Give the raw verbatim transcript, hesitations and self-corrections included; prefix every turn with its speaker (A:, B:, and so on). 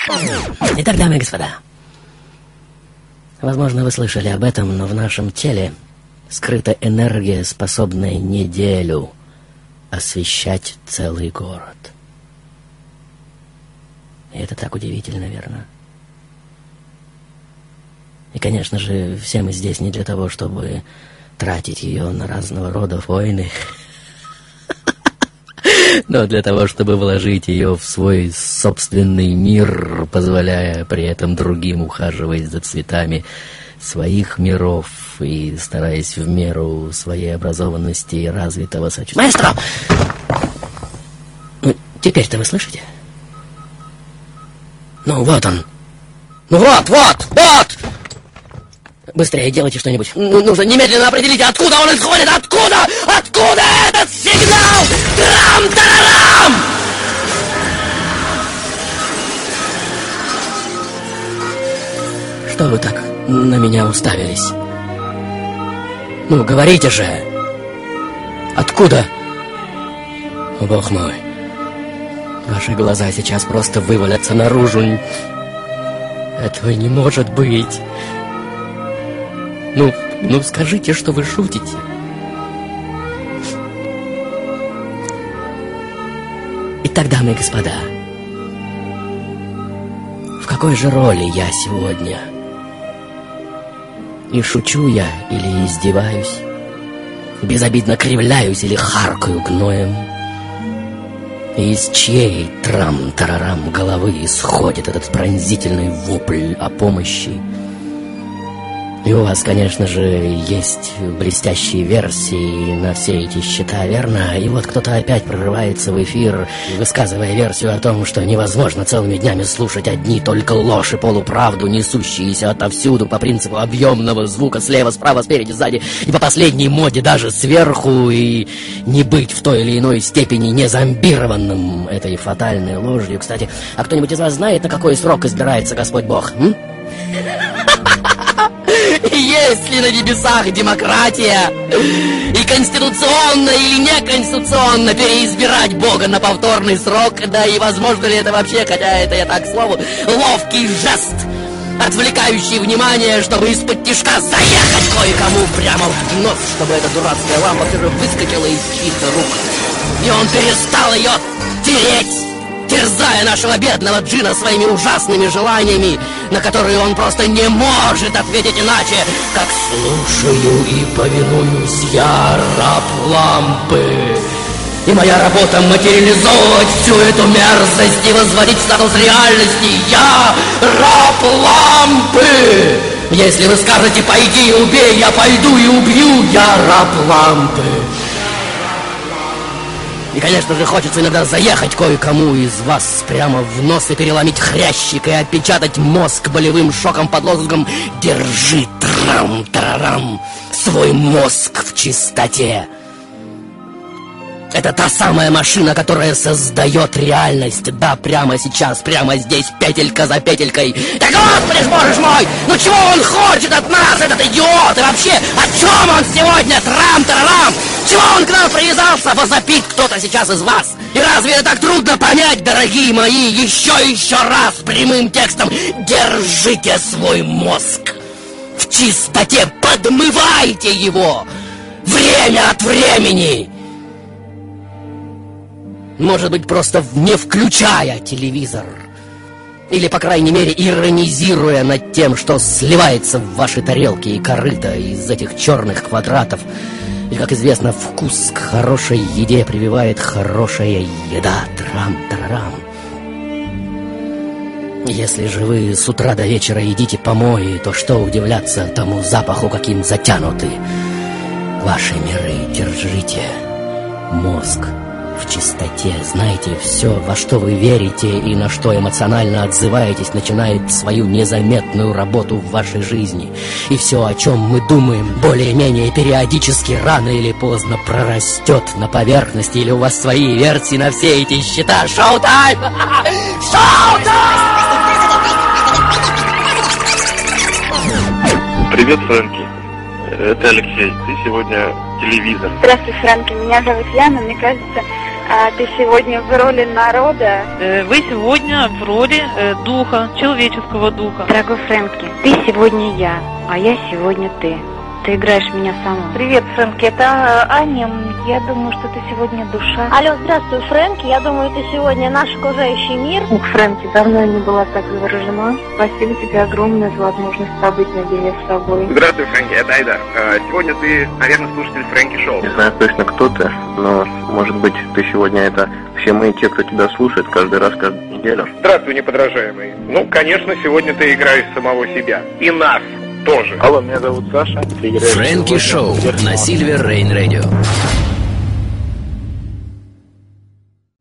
A: Итак, дамы и господа, возможно, вы слышали об этом, но в нашем теле скрыта энергия, способная неделю освещать целый город. И это так удивительно, верно? И, конечно же, все мы здесь не для того, чтобы тратить ее на разного рода войны, но для того, чтобы вложить ее в свой собственный мир, позволяя при этом другим ухаживать за цветами своих миров и стараясь в меру своей образованности и развитого сочувствия. Маэстро! Ну, теперь-то вы слышите? Ну, вот он. Ну, вот, вот, вот! Быстрее делайте что-нибудь. Ну, нужно немедленно определить, откуда он исходит! Откуда? Откуда этот сигнал? Трам-тарарам! Что вы так на меня уставились? Ну, говорите же! Откуда? О, бог мой! Ваши глаза сейчас просто вывалятся наружу. Этого не может быть. Ну, ну скажите, что вы шутите. Итак, дамы и господа, в какой же роли я сегодня? И шучу я или издеваюсь? Безобидно кривляюсь или харкаю гноем? И из чьей трам-тарарам головы исходит этот пронзительный вопль о помощи? И у вас, конечно же, есть блестящие версии на все эти счета, верно? И вот кто-то опять прорывается в эфир, высказывая версию о том, что невозможно целыми днями слушать одни только ложь и полуправду, несущиеся отовсюду по принципу объемного звука слева, справа, спереди, сзади, и по последней моде даже сверху, и не быть в той или иной степени не зомбированным этой фатальной ложью. Кстати, а кто-нибудь из вас знает, на какой срок избирается Господь Бог? М? Есть ли на небесах демократия? И конституционно или неконституционно переизбирать Бога на повторный срок? Да и возможно ли это вообще, хотя это я так к слову, ловкий жест, отвлекающий внимание, чтобы из-под тишка заехать кое-кому прямо в нос, чтобы эта дурацкая лампа все же выскочила из чьих-то рук, и он перестал ее тереть, терзая нашего бедного Джина своими ужасными желаниями, на которые он просто не может ответить иначе, как «слушаю и повинуюсь, я раб лампы». И моя работа материализовывать всю эту мерзость и возводить в статус реальности. Я раб лампы. Если вы скажете «пойди и убей», я пойду и убью. Я раб лампы. И, конечно же, хочется иногда заехать кое-кому из вас прямо в нос и переломить хрящик и отпечатать мозг болевым шоком под лозунгом «Держи, трам-тарарам, свой мозг в чистоте». Это та самая машина, которая создает реальность. Да, прямо сейчас, прямо здесь, петелька за петелькой. Да, господи ж, боже ж мой! Ну чего он хочет от нас, этот идиот? И вообще, о чем он сегодня? Трам-тарарам! Чего он к нам привязался? Возопит кто-то сейчас из вас. И разве это так трудно понять, дорогие мои? Еще и еще раз прямым текстом. Держите свой мозг в чистоте. Подмывайте его время от времени. Может быть, просто не включая телевизор. Или, по крайней мере, иронизируя над тем, что сливается в ваши тарелки и корыта из этих черных квадратов. И, как известно, вкус к хорошей еде прививает хорошая еда. Трам-тарарам. Если же вы с утра до вечера едите помои, то что удивляться тому запаху, каким затянуты ваши миры. Держите мозг в чистоте. Знаете, все, во что вы верите и на что эмоционально отзываетесь, начинает свою незаметную работу в вашей жизни. И все, о чем мы думаем, более-менее периодически, рано или поздно прорастет на поверхности. Или у вас свои версии на все эти счета? Шоу-тайм! Шоу-тайм!
B: Привет, Фрэнки. Это Алексей. Ты сегодня телевизор.
C: Здравствуй, Фрэнки. Меня зовут Яна. Мне кажется,
B: А ты сегодня в роли народа?
C: Э, Вы сегодня в роли э, духа, человеческого духа.
D: Дорогой Фрэнки, ты сегодня я, а я сегодня ты. Ты играешь меня самого.
B: Привет, Фрэнки, это Аня. Я думаю, что ты сегодня душа.
E: Алло, здравствуй, Фрэнки. Я думаю, ты сегодня наш окружающий мир.
D: Ух, Фрэнки, давно я не была так заворожена. Спасибо тебе огромное за возможность побыть наедине с собой.
F: Здравствуй, Фрэнки, это Айдар. А, сегодня ты, наверное, слушатель Фрэнки Шоу.
G: Не знаю точно, кто ты, но, может быть, ты сегодня это все мы, те, кто тебя слушает, каждый раз, каждую неделю.
F: Здравствуй, неподражаемый. Ну, конечно, сегодня ты играешь самого себя. И нас тоже.
H: Алло, меня зовут Саша.
I: Фрэнки Шоу на Silver Rain Radio.